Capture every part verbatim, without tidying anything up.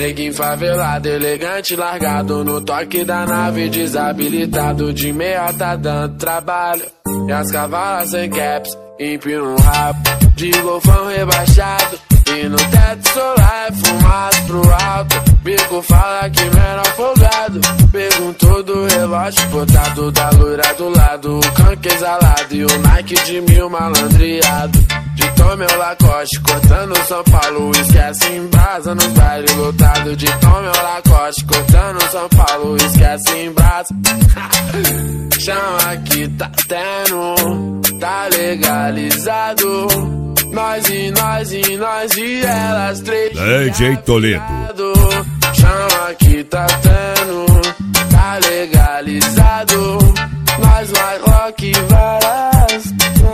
Neguinho favelado, elegante, largado no toque da nave, desabilitado de meia tá dando trabalho. E as cavalas sem caps, empina um rabo de golfão rebaixado. E no teto solar é fumaça pro alto. Bico fala que menor folgado. Perguntou do relógio botado da loira do lado. O canque exalado e o Nike de mil malandreado. De Tom meu Lacoste, cortando São Paulo. Esquece em brasa nos bailes lotado. De Tom meu Lacoste, cortando São Paulo. Esquece em brasa. Chama que tá tendo, tá legalizado. Nós e nós e nós e elas três. D J Toledo. Chama que tá tendo, tá legalizado. Nós mais rock e várias.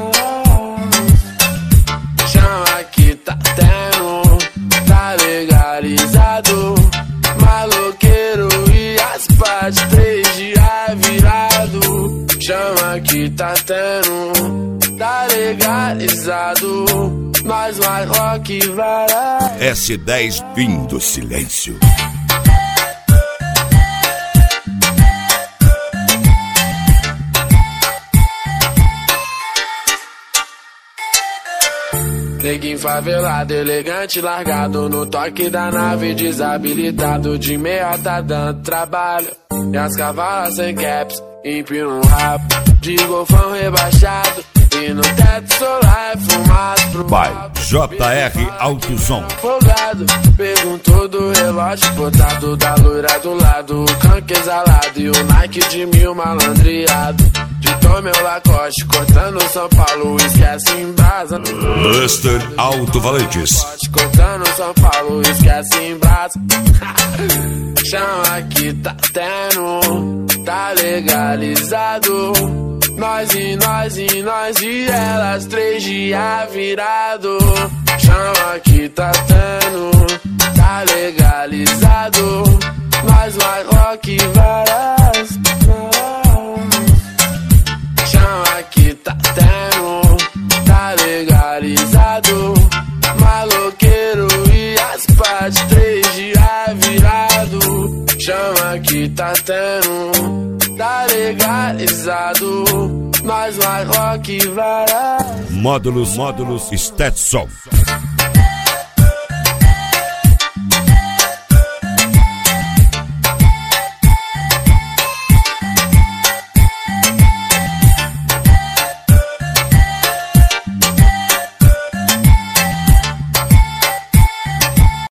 Chama que tá tendo, tá legalizado. Maloqueiro e as partes três dias virado. Chama que tá tendo, tá legalizado. Nós mais rock e várias. S dez Fim do Silêncio. Neguinho favelado, elegante, largado no toque da nave, desabilitado de meia tá dando trabalho. E as cavalas sem caps, empina um rabo de golfão rebaixado. E no teto solar é fumaça pro By J R Autosom. Folgado, perguntou do relógio botado da loira do lado. O canque exalado e o Nike de mil malandreado. De Tom meu Lacoste, cortando São Paulo. Esquece em brasa. Buster Auto Valentes. Cortando São Paulo, esquece em brasa. Chama que tá tendo, tá legalizado. Nós e nós e nós e elas três dias virado. Chama que tá tendo, tá legalizado. Nós mais rock e várias. Chama que tá tendo, tá legalizado. Maloqueiro e as partes três dias virado. Chama que tá tendo, tá legalizado. Nós mais rock e várias. Módulos, módulos, Stetson.